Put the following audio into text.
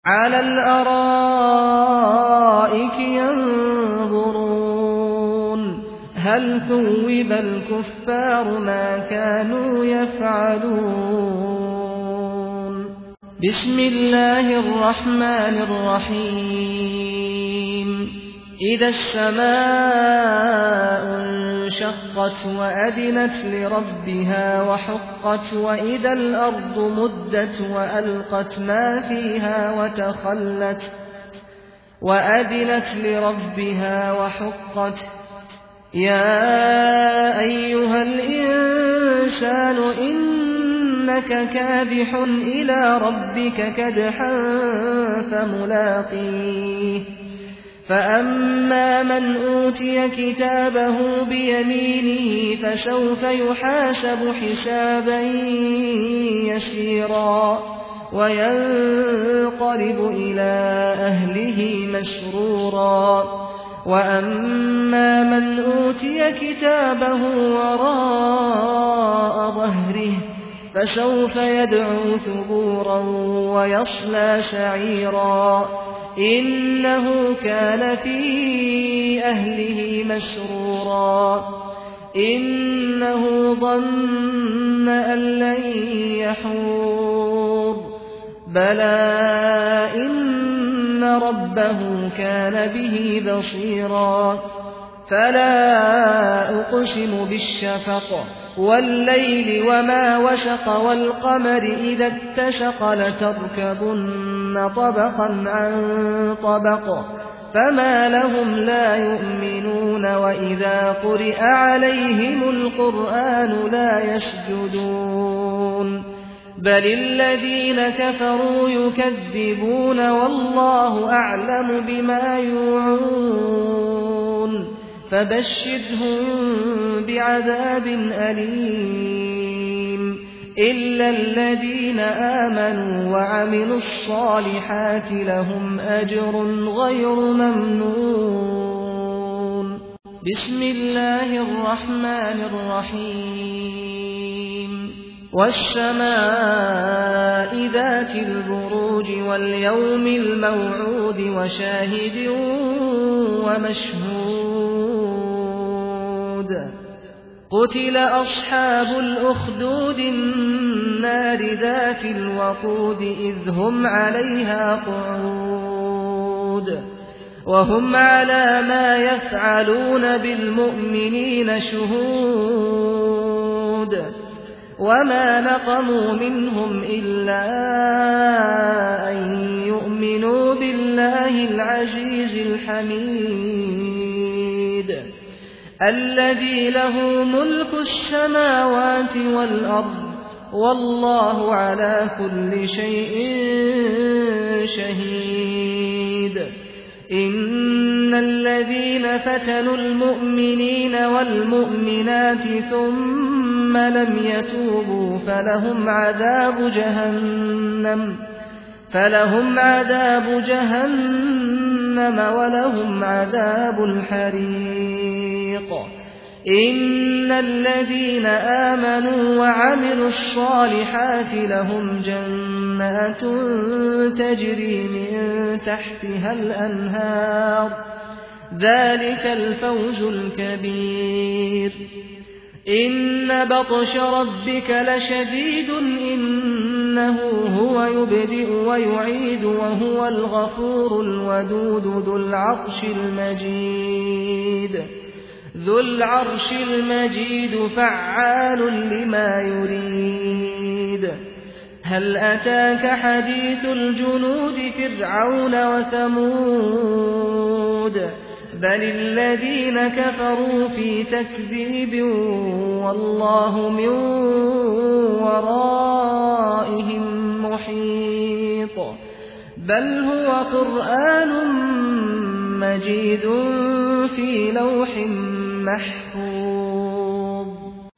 عَلَى الْأَرَائِكِ يَنظُرُونَ هَلْ ثُوِّبَ الْكُفَّارُ مَا كَانُوا يَفْعَلُونَ بسم الله الرحمن الرحيم إذا السماء انشقت وأذنت لربها وحقت وإذا الأرض مدت وألقت ما فيها وتخلت وأذنت لربها وحقت يا أيها الإنسان إنك كادح إلى ربك كدحا فملاقيه فأما من أوتي كتابه بيمينه فسوف يحاسب حسابا يسيرا وينقلب إلى أهله مسرورا وأما من أوتي كتابه وراء ظهره فسوف يدعو ثبورا ويصلى سعيرا إنه كان في أهله مسرورا إنه ظن أن لن يحور بلى إن ربه كان به بصيرا فلا أقسم بالشفق والليل وما وسق والقمر إذا اتسق لتركبن طبقا عن طبق فما لهم لا يؤمنون وإذا قرئ عليهم القرآن لا يسجدون بل الذين كفروا يكذبون والله أعلم بما يوعون فبشرهم بعذاب أليم إلا الذين آمنوا وعملوا الصالحات لهم أجر غير ممنون بسم الله الرحمن الرحيم والسماء ذات البروج واليوم الموعود وشاهد ومشهود قتل أصحاب الأخدود النار ذات الوقود إذ هم عليها قعود وهم على ما يفعلون بالمؤمنين شهود وما نقموا منهم إلا أن يؤمنوا بالله العزيز الحميد الذي له ملك السماوات والأرض والله على كل شيء شهيد إن الذين فتنوا المؤمنين والمؤمنات ثم لم يتوبوا فلهم عذاب جهنم ولهم عذاب الحريق إن الذين آمنوا وعملوا الصالحات لهم جنات تجري من تحتها الأنهار ذلك الفوز الكبير إن بطش ربك لشديد إنه هو يبدئ ويعيد وهو الغفور الودود ذو العرش المجيد فعال لما يريد هل أتاك حديث الجنود فرعون وثمود بل الذين كفروا في تكذيب والله من ورائهم محيط بل هو قرآن مجيد في لوح محفوظ